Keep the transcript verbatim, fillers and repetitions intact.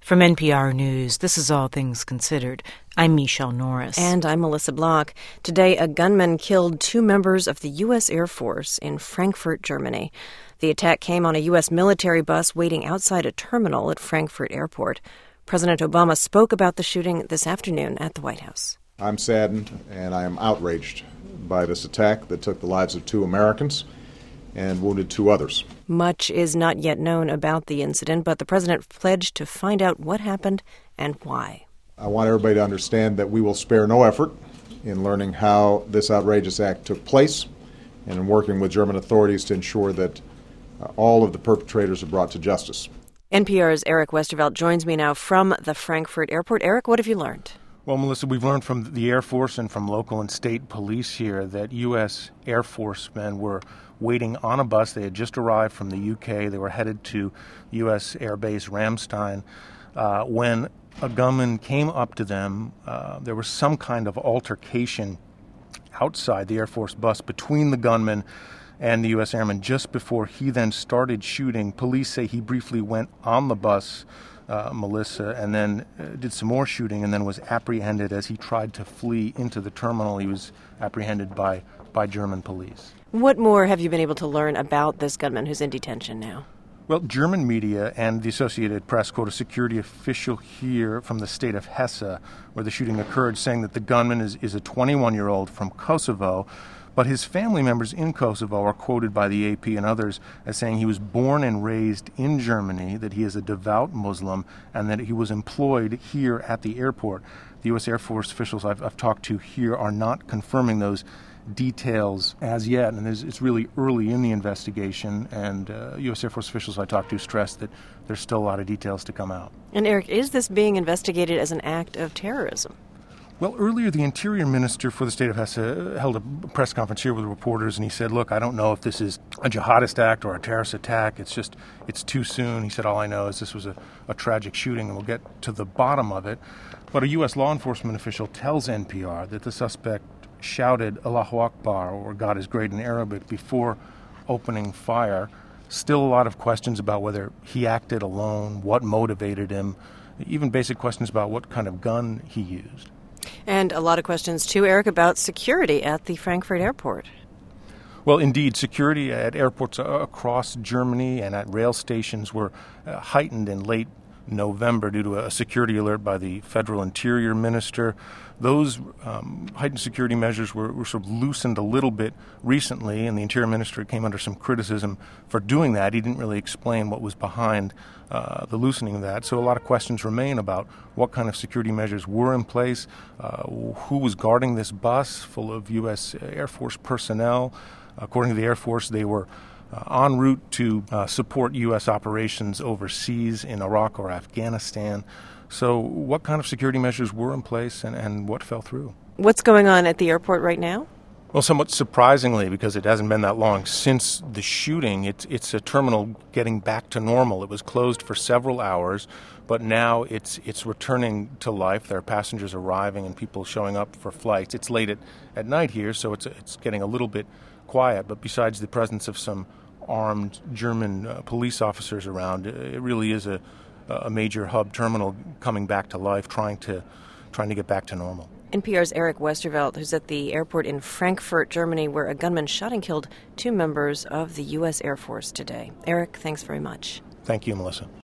From N P R News, this is All Things Considered. I'm Michelle Norris. And I'm Melissa Block. Today, a gunman killed two members of the U S Air Force in Frankfurt, Germany. The attack came on a U S military bus waiting outside a terminal at Frankfurt Airport. President Obama spoke about the shooting this afternoon at the White House. I'm saddened and I am outraged by this attack that took the lives of two Americans and wounded two others. Much is not yet known about the incident, but the president pledged to find out what happened and why. I want everybody to understand that we will spare no effort in learning how this outrageous act took place and in working with German authorities to ensure that uh, all of the perpetrators are brought to justice. N P R's Eric Westervelt joins me now from the Frankfurt Airport. Eric, what have you learned? Well, Melissa, we've learned from the Air Force and from local and state police here that U S Air Force men were waiting on a bus. They had just arrived from the U K. They were headed to U S Air Base Ramstein uh, when a gunman came up to them. Uh, there was some kind of altercation outside the Air Force bus between the gunman and the U S airman just before he then started shooting. Police say he briefly went on the bus, uh, Melissa, and then uh, did some more shooting and then was apprehended as he tried to flee into the terminal. He was apprehended by, by German police. What more have you been able to learn about this gunman who's in detention now? Well, German media and the Associated Press quote a security official here from the state of Hesse, where the shooting occurred, saying that the gunman is, is a twenty-one-year-old from Kosovo, but his family members in Kosovo are quoted by the A P and others as saying he was born and raised in Germany, that he is a devout Muslim, and that he was employed here at the airport. The U S Air Force officials I've, I've talked to here are not confirming those details as yet, and it's really early in the investigation, and uh, U S Air Force officials I talked to stressed that there's still a lot of details to come out. And Eric, is this being investigated as an act of terrorism? Well, earlier the Interior Minister for the state of Hesse held a press conference here with reporters, and he said, look, I don't know if this is a jihadist act or a terrorist attack. It's just, it's too soon. He said, all I know is this was a, a tragic shooting, and we'll get to the bottom of it. But a U S law enforcement official tells N P R that the suspect shouted Allahu Akbar, or God is great in Arabic, before opening fire. Still a lot of questions about whether he acted alone, what motivated him, even basic questions about what kind of gun he used. And a lot of questions, too, Eric, about security at the Frankfurt Airport. Well, indeed, security at airports across Germany and at rail stations were uh, heightened in late November due to a security alert by the federal interior minister. Those um, heightened security measures were, were sort of loosened a little bit recently, and the interior minister came under some criticism for doing that. He didn't really explain what was behind uh, the loosening of that. So a lot of questions remain about what kind of security measures were in place, uh, who was guarding this bus full of U S Air Force personnel. According to the Air Force, they were Uh, en route to uh, support U S operations overseas in Iraq or Afghanistan. So what kind of security measures were in place and, and what fell through? What's going on at the airport right now? Well, somewhat surprisingly, because it hasn't been that long since the shooting, it's, it's a terminal getting back to normal. It was closed for several hours, but now it's it's returning to life. There are passengers arriving and people showing up for flights. It's late at, at night here, so it's it's getting a little bit quiet, but besides the presence of some armed German uh, police officers around, it really is a, a major hub terminal coming back to life, trying to trying to get back to normal. N P R's Eric Westervelt, who's at the airport in Frankfurt, Germany, where a gunman shot and killed two members of the U S Air Force today. Eric, thanks very much. Thank you, Melissa.